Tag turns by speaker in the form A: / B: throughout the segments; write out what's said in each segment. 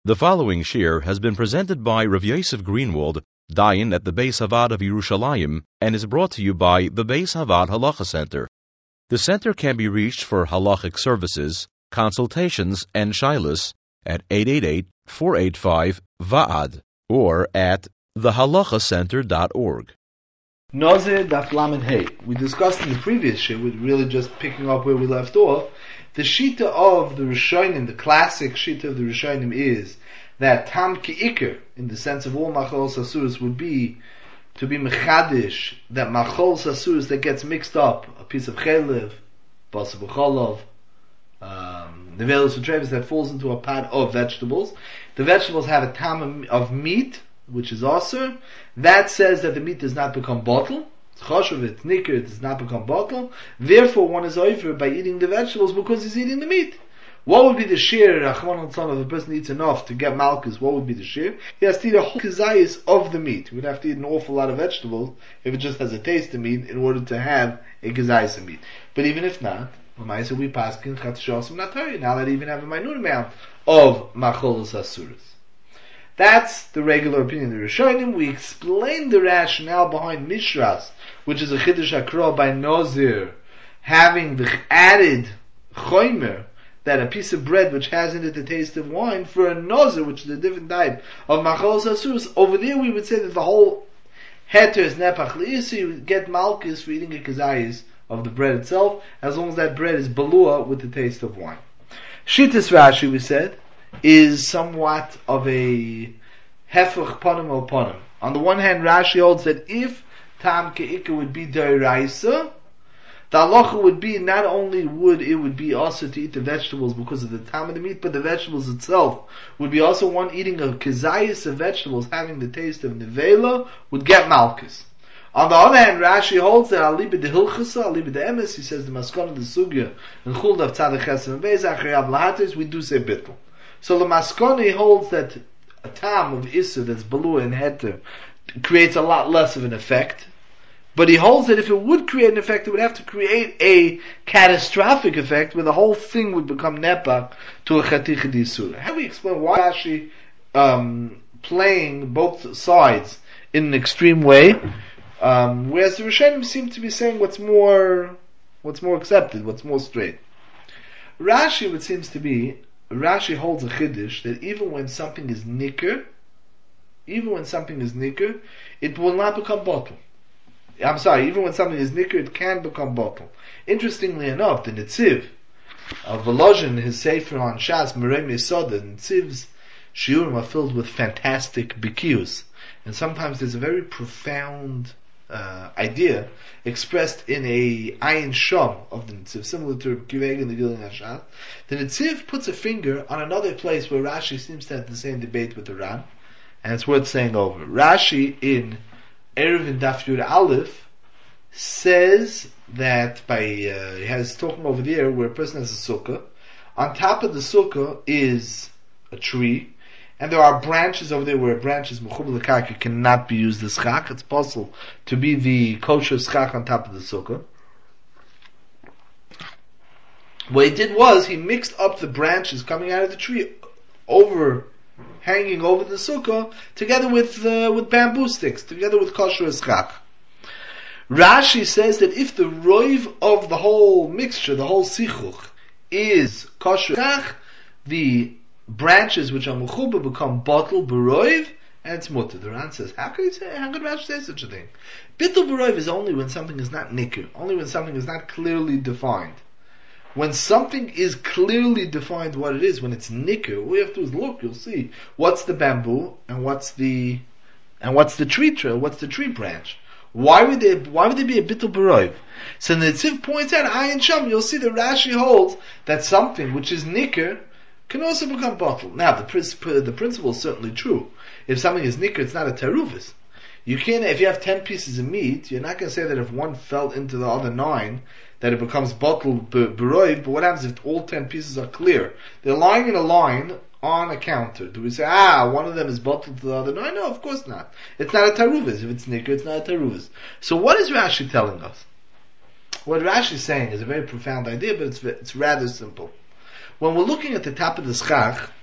A: The following shir has been presented by Rav Yosef Greenwald, Dayan at the Beis Havad of Yerushalayim, and is brought to you by the Beis Havad Halacha Center. The center can be reached for halachic services, consultations, and shilas at 888-485-VAAD or at thehalachacenter.org.
B: Nazir Daf Lamed Hey. We discussed in the previous shir, we're really just picking up where we left off. The shita of the Rishonim, the classic shita of the Rishonim is that Tam Ki'ikr, in the sense of all Machol Sasuras, would be to be Mechadish, that Machol Sasuras that gets mixed up, a piece of Chelev, Basa B'cholov, Nevelos Utrevis that falls into a pot of vegetables. The vegetables have a tam of meat, which is also. That says that the meat does not become bottle. It's choshev, it's nicker, it does not become bottle. Therefore, one is over by eating the vegetables because he's eating the meat. What would be the shear, Rachman al-Tzon, if a person eats enough to get malchus, what would be the shear? He has to eat a whole kazayas of the meat. He would have to eat an awful lot of vegetables if it just has a taste of meat in order to have a kazayas of meat. But even if not, we paskin chatshos natari. Now that even have a minute amount of macholos asuras. That's the regular opinion of the Rishonim. We explained the rationale behind Mishras, which is a Chiddush Akra by Nazir, having the added choimer, that a piece of bread which has in it the taste of wine, for a Nazir, which is a different type of macholos asuras. Over there we would say that the whole heter is nepach li'is, so you would get malchus for eating a kazayis of the bread itself, as long as that bread is balua with the taste of wine. Shittas Rashi, we said, is somewhat of a hefech panim al panim. On the one hand, Rashi holds that if tam ke'ikah would be d'oraisa, the halacha would be not only would it be also to eat the vegetables because of the tam of the meat, but the vegetables itself would be also one eating a kazayis of vegetables having the taste of nevela would get malchus. On the other hand, Rashi holds that alibi de hilchasa, alibi de emes, he says the maskon of the sugya in chuldav tzadich chesed and beis achriyav lahatis, we do say bittul. So the maskoni holds that a tam of isur that's balua and heter creates a lot less of an effect. But he holds that if it would create an effect, it would have to create a catastrophic effect where the whole thing would become nepak to a chatich d'isur. How do we explain why Rashi playing both sides in an extreme way? Whereas the Rishonim seem to be saying what's more accepted, what's more straight. Rashi, what seems to be, Rashi holds a chiddush that even when something is nicker, it will not become bottle. Even when something is nicker, it can become bottle. Interestingly enough, the Netziv of Volozhin, his sefer on Shas, Merei Mesoda, Netziv's shiurim are filled with fantastic bikius. And sometimes there's a very profound idea expressed in a ayin sham of the Netziv, similar to Kiveg and the Gilin Hashad. The Netziv puts a finger on another place where Rashi seems to have the same debate with the Ran, and it's worth saying over. Rashi in Erev in Daf Yud Aleph says that he has talking over there where a person has a sukkah. On top of the sukkah is a tree, and there are branches over there where a branch is mechubel l'karka, cannot be used as schach. It's possible to be the kosher schach on top of the sukkah. What he did was he mixed up the branches coming out of the tree hanging over the sukkah together with bamboo sticks, together with kosher schach. Rashi says that if the roiv of the whole mixture, the whole sichuch, is kosher schach, the branches which are mechuba become bottle beroiv, and it's mutter. The Ran says, how could Rashi say such a thing? Bittul beroiv is only when something is not nicker, only when something is not clearly defined. When something is clearly defined what it is, when it's nicker, all you have to do is look, you'll see what's the bamboo and what's the tree trail, what's the tree branch. Why would there be a bittul beroiv? So the Netziv points out, ayin sham, you'll see that Rashi holds that something which is nicker can also become bottle. Now, the principle is certainly true. If something is nicker, it's not a teruvis. You can't, if you have 10 pieces of meat, you're not going to say that if one fell into the other 9, that it becomes bottle beroiv, but what happens if all 10 pieces are clear? They're lying in a line on a counter. Do we say, one of them is bottle to the other? No, of course not. It's not a teruvis. If it's nicker, it's not a teruvis. So what is Rashi telling us? What Rashi is saying is a very profound idea, but it's rather simple. When we're looking at the top of the schach,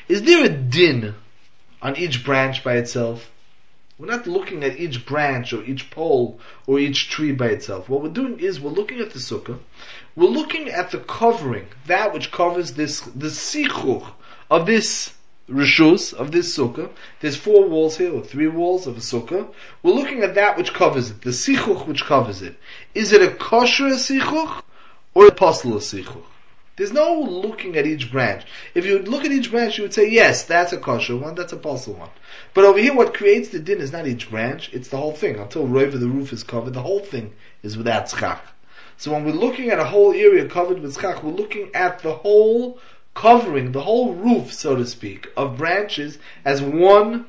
B: Is there a din on each branch by itself? We're not looking at each branch or each pole or each tree by itself. What we're doing is we're looking at the sukkah. We're looking at the covering, that which covers the sichuch of this rishus, of this sukkah. There's 4 walls here, or 3 walls of a sukkah. We're looking at that which covers it, the sichuch which covers it. Is it a kosher sichuch or a posel sichuch? There's no looking at each branch. If you would look at each branch, you would say, yes, that's a kosher one, that's a posel one. But over here, what creates the din is not each branch, it's the whole thing. Until roiv of the roof is covered, the whole thing is without schach. So when we're looking at a whole area covered with schach, we're looking at the whole covering, the whole roof, so to speak, of branches as one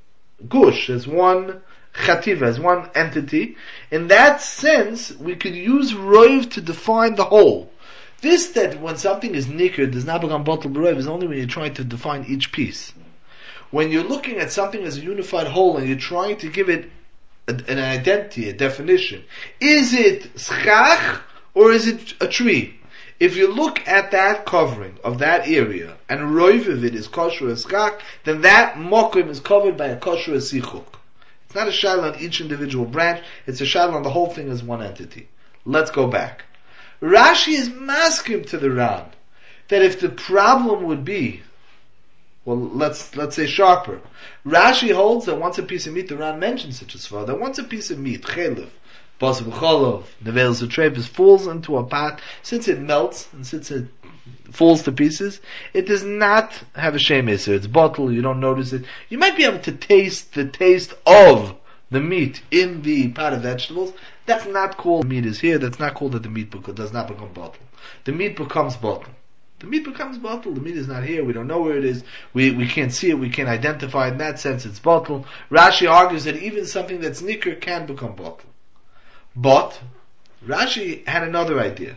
B: gush, as one chativa, as one entity. In that sense, we could use roiv to define the whole. This, that when something is nikr, does not become bottle b'roiv, is only when you're trying to define each piece. When you're looking at something as a unified whole and you're trying to give it an identity, a definition, is it schach or is it a tree? If you look at that covering of that area and roiv of it is kosher as schach, then that mokum is covered by a kosher as sichuk. It's not a shadow on each individual branch, it's a shadow on the whole thing as one entity. Let's go back. Rashi is maskim to the Ran that if the problem would be, well, let's say sharper. Rashi holds that once a piece of meat, the Ran mentions such a svara, that once a piece of meat, chelev, basar b'cholov, neveil zutrevis, falls into a pot, since it melts and since it falls to pieces, it does not have a shem iser. It's bottle, you don't notice it. You might be able to taste the taste of the meat in the pot of vegetables. That's not called meat is here. That's not called that the meat does not become bottle. The meat becomes bottle. The meat becomes bottle. The meat is not here. We don't know where it is. We can't see it. We can't identify it. In that sense, it's bottle. Rashi argues that even something that's nicker can become bottle. But Rashi had another idea.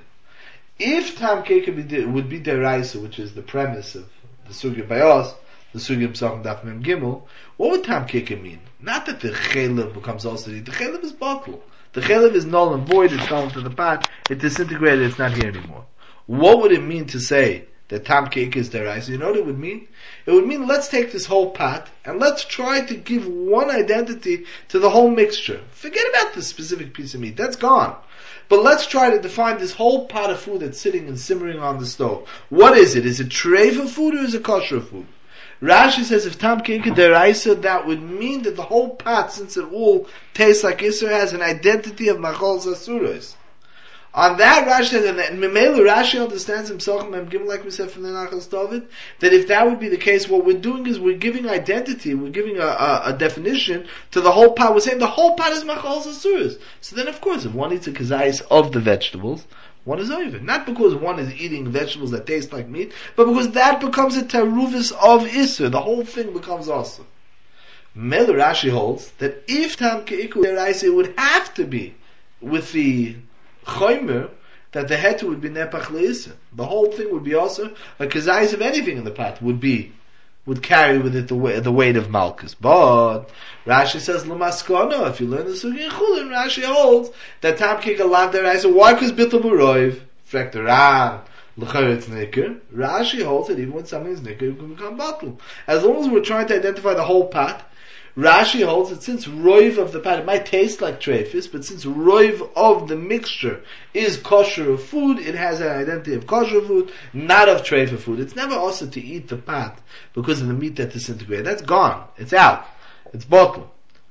B: If tam keke would be deraisa, which is the premise of the sugya bayos, the sugya b'sachim daf mem gimel, what would tam keke mean? Not that the chelev becomes also the chelev is bottle. The chelev is null and void. It's gone into the pot. It disintegrated. It's not here anymore. What would it mean to say that tam keke is deraisa? You know what it would mean? It would mean let's take this whole pot and let's try to give one identity to the whole mixture. Forget about the specific piece of meat. That's gone. But let's try to define this whole pot of food that's sitting and simmering on the stove. What is it? Is it treifa food or is it kosher food? Rashi says if tam keke deraisa, that would mean that the whole pot, since it all tastes like Isser, has an identity of machol zasuros. On that, Rashi says, and Memela Rashi understands himself, like we said from the Nachas David, that if that would be the case, what we're doing is we're giving identity, we're giving a definition to the whole pot. We're saying the whole pot is machal zasuros. So then, of course, if one eats a kazayis of the vegetables, one is over. Not because one is eating vegetables that taste like meat, but because that becomes a teruvis of Isser. The whole thing becomes awesome. Memela Rashi holds that if tam keiku deraisa, it would have to be with the chomer, that the heter would be nepach le'isa. The whole thing would be also a kazayis of anything in the pot would carry with it the weight of malchus. But Rashi says l'maskona. If you learn the sugi in Chulin, Rashi holds that tam keke lav deraisa. Why? Because bittul b'roiv frek the Ran l'chayr it's nicker. Rashi holds that even when something is nicker, it can become bottle. As long as we're trying to identify the whole pot, Rashi holds that since roiv of the pot, it might taste like treifis, but since roiv of the mixture is kosher of food, it has an identity of kosher food, not of treifa food. It's never also to eat the pot because of the meat that disintegrated. That's gone. It's out. It's bottled.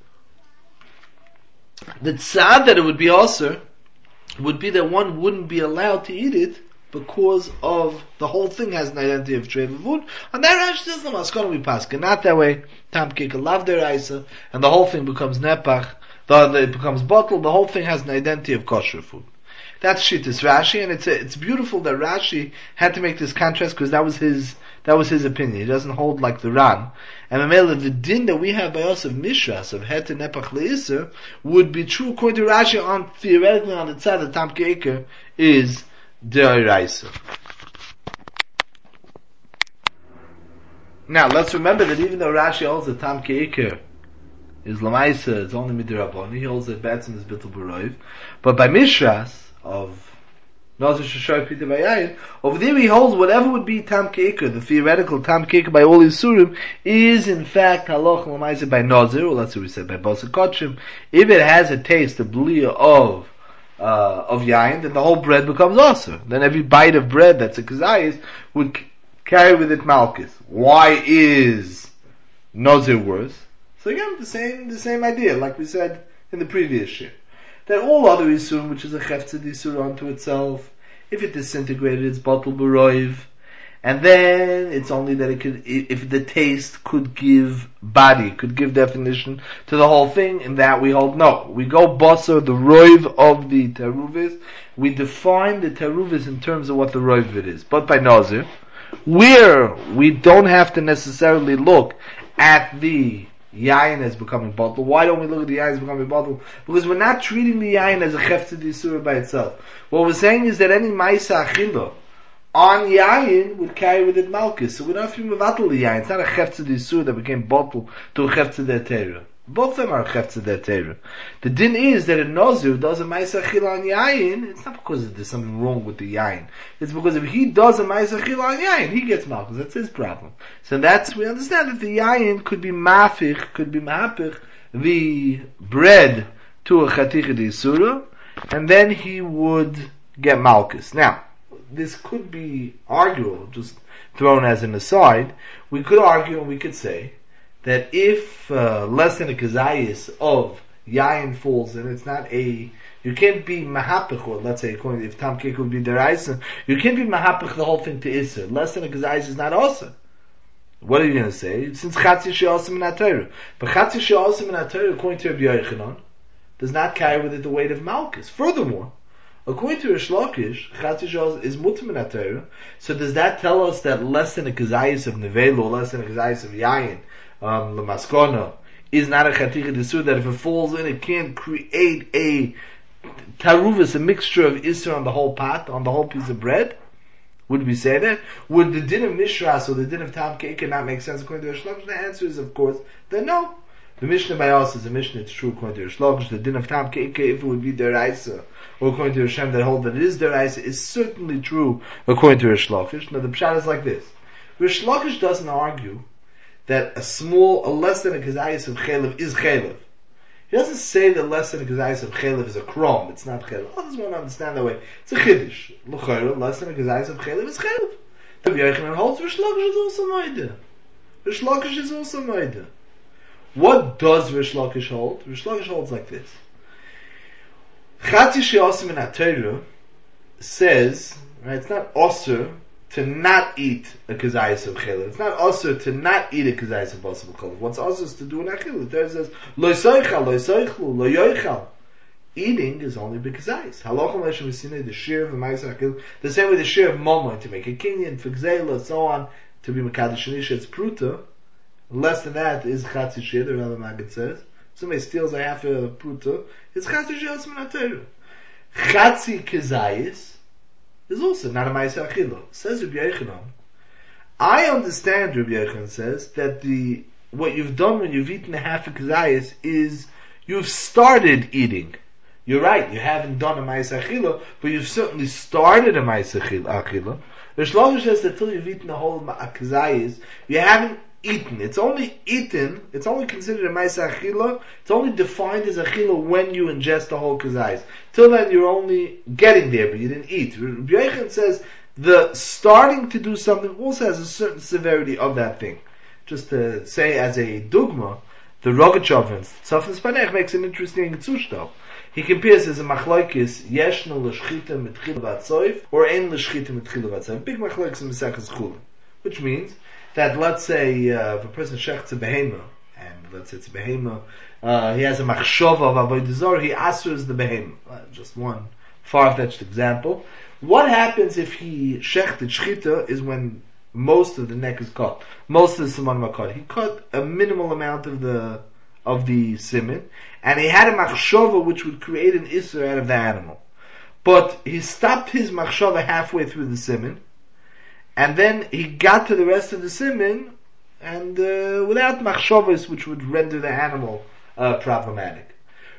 B: The tzad that it would be also would be that one wouldn't be allowed to eat it because of the whole thing has an identity of treifa food. And that Rashi says l'maskona we paskin. Not that way. Tam keke lav deraisa, and the whole thing becomes nepach. It becomes bottled. The whole thing has an identity of kosher food. That's shittis Rashi, and it's beautiful that Rashi had to make this contrast because that was his opinion. He doesn't hold like the Ran. And the din that we have by us of mishras of heter nepach le'iser would be true according to Rashi on theoretically on the tzad that tam keke is deraisa. Now, let's remember that even though Rashi holds that tam keiker is lamaisa, it's only midiraboni, he holds that Batson is bittul b'roiv, but by mishras of Nazir Shashai Pita Bayayin. Over there he holds whatever would be Tam Keikah, the theoretical Tam Keikah by all these Surim, is in fact Halach L'maisa by Nazir, or that's what we said by Basa Kotchim. If it has a taste, a blia of Yayin, then the whole bread becomes Asr. Then every bite of bread that's a Kazayis would carry with it Malchus. Why is Nazir worse? So again, the same idea, like we said in the previous year. That all other Isurim, which is a Cheftzid Isur unto itself, if it disintegrated, it's Batul B'roiv, and then it's only that it could, if the taste could give body, could give definition to the whole thing, and that we hold no. We go Basar, the Roiv of the Teruvis, we define the Teruvis in terms of what the Roiv of it is. But by Nazir, where we don't have to necessarily look at the Yayin as becoming bottle. Why don't we look at the Yayin as becoming bottle? Because we're not treating the Yayin as a Cheftzid Yisur by itself. What we're saying is that any Maisa Achila on Yayin would carry with it Malchus. So we don't have to mevatel the Yayin. It's not a Cheftzid Yisur that became bottle to a Cheftzid Etera. Both of them are Cheftzid Etera. The din is that a Nazir does a Maisa Achila on Yayin, it's not because there's something wrong with the Yayin. It's because if he does a Maisa Achila on Yayin, he gets Malchus. That's his problem. So we understand that the Yayin could be Mafich, could be Mahapich, the bread to a Chaticha D'Isura, and then he would get Malchus. Now, this could be arguable, just thrown as an aside. We could argue and we could say that if less than a kazayis of yayin falls in, it's not you can't be mahapich, or let's say according if Tam Keikah would be deraisa, you can't be mahapich the whole thing to Isser. Less than a kazayis is not Osir. What are you going to say? Since Chatzi She'osim in HaTorah. But Chatzi She'osim in HaTorah, according to Rabbi Yochanan, does not carry with it the weight of Malchus. Furthermore, according to Rish Lakish, Chatzi She'osim is mutim in HaTorah. So does that tell us that less than a kazayis of Nevelu, or less than a kazayis of yayin, Lamaskona, is not a Chaticha D'Isur, that if it falls in, it can't create a Taruvis, a mixture of Isser on the whole pot, on the whole piece of bread? Would we say that? Would the din of Mishras or the din of Tam Keikah not make sense according to Rish Lakish? The answer is, of course, that no. The Mishnah by us is a Mishnah, it's true according to Rish Lakish. The din of Tam Keikah, if it would be Deraisa, or according to Hashem that hold that it is Deraisa, is certainly true according to Rish Lakish. Now the pshat is like this. Rish Lakish doesn't argue that a less than a kazayis of chelev is chelev. He doesn't say that less than a kazayis of chelev is a krom. It's not chelev. Others won't understand that way. It's a chiddush. L'chayra, less than a kazayis of chelev is chelev. Rabbi Yochanan holds Rish Lakish is also moide. Rish Lakish is also moide. What does Rish Lakish hold? Rish Lakish holds like this. Chatzi She'osim in HaTorah says, right, it's not osur to not eat a kazayis of chelev. It's not also to not eat a kazayis of basar b'chalev. What's also is to do an achil. The Torah says, lo soichal, lo soichlu, lo yoichal. Eating is only b'kazayis. Halachah l'shem v'sinei, the shir of a ma'aser achil, the same way the shir of momoi, to make a kinyan, for gzeila, so on, to be mekadosh anisha, it's pruta. Less than that is chatzi shir, the Rambam Maggid says. Somebody steals a half a pruta, it's chatzi shir osman HaTorah. Chatzi kazayis is also not a ma'aser achila. Says Rabbi Yochanan, I understand, Rabbi Yochanan says, that what you've done when you've eaten a half a kazayis is you've started eating. You're right, you haven't done a ma'aser achila, but you've certainly started a ma'aser achila. Rish Lakish says that till you've eaten the whole kazayis, you haven't eaten. It's only eaten, it's only considered a ma'aser achila, it's only defined as achila when you ingest the whole kazayis. Till then you're only getting there, but you didn't eat. Rabbi Yochanan says the starting to do something also has a certain severity of that thing. Just to say as a dogma, the Rogachover, Tzafnas Panech, makes an interesting zushtal. He compares as a machlokes yeshno l'shchita mitchila v'atzoif or ein l'shchita mitchila v'atzoif. Big machlokes in Mesechus Chulin, which means that let's say if a person shechts a behema, and let's say it's a behema, he has a machshava of avodah zarah, he asurs the behema. Just one far-fetched example. What happens if he shechted shchita is when most of the neck is cut, most of the siman cut. He cut a minimal amount of the siman, and he had a machshava which would create an isser out of the animal. But he stopped his machshava halfway through the siman, and then he got to the rest of the siman, and without machshavas which would render the animal problematic.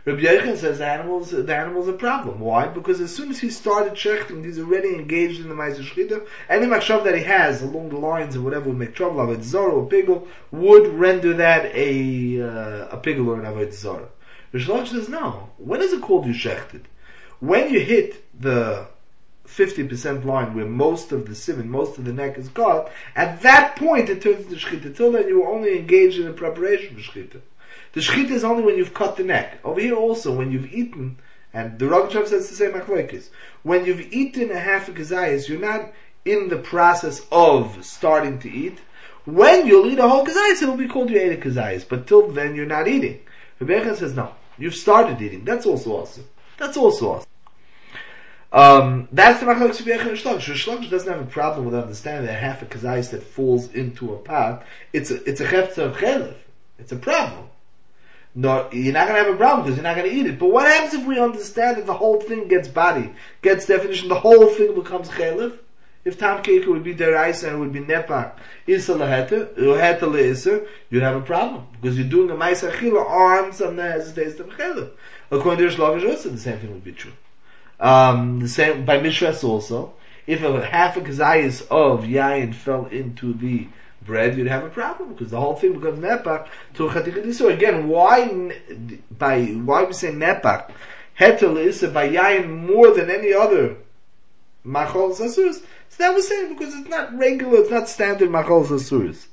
B: Rabbi Yochanan says the animal's a problem. Why? Because as soon as he started shechting, he's already engaged in the Ma'aseh Shechita. Any machshav that he has along the lines of whatever would make trouble, avodah zarah or pigul, would render that a pigul or an avodah zarah. Rish Lakish says no. When is it called you shechted? When you hit the 50% line where most of the siman, most of the neck is cut, at that point it turns into shechita. Till then you were only engaged in the preparation for shechita. The shechita is only when you've cut the neck. Over here also, when you've eaten, and the Rosh Hashanah says the same machlokes, when you've eaten a half a kazayas, you're not in the process of starting to eat. When you'll eat a whole kazayas, it will be called you ate a kazayas, but till then you're not eating. Rabbi Yochanan says no, you've started eating. That's also awesome. That's also awesome. That's the machlokes of Rabbi Yochanan and Rish Lakish. Rish Lakish doesn't have a problem with understanding that half a kazayas that falls into a pot, it's a hefzer of chelev. It's a problem. No, you're not going to have a problem because you're not going to eat it. But what happens if we understand that the whole thing gets body, gets definition, the whole thing becomes chelev? If tam keika would be deraisa and it would be nepak, isa laheta, laheta leisa, you'd have a problem. Because you're doing a ma'aseh achila on something that has a taste of chelev. According to Rish Lakish also, the same thing would be true. The same, by mishras also, if half a kazayas of yayin fell into the bread, you'd have a problem because the whole thing becomes nepak to chatika d'isur. Again, why we say nepak hetel isa by yayin more than any other machol zasuris? So that was saying because it's not regular, it's not standard machol zasuris.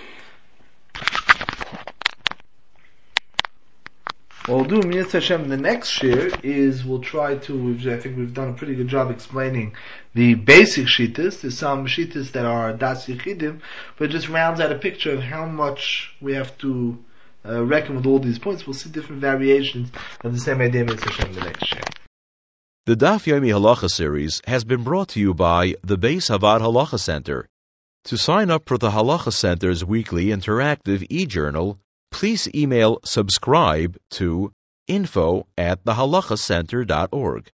B: What we'll do, Mitzvah Hashem, the next share is we'll try to, I think we've done a pretty good job explaining the basic shittas. There's some shittas that are das yichidim, but it just rounds out a picture of how much we have to reckon with all these points. We'll see different variations of the same idea, Mitzvah Hashem, the next share.
A: The Daf Yomi Halacha series has been brought to you by the Beis Havad Halacha Center. To sign up for the Halacha Center's weekly interactive e-journal, please email subscribe to info@thehalachacenter.org.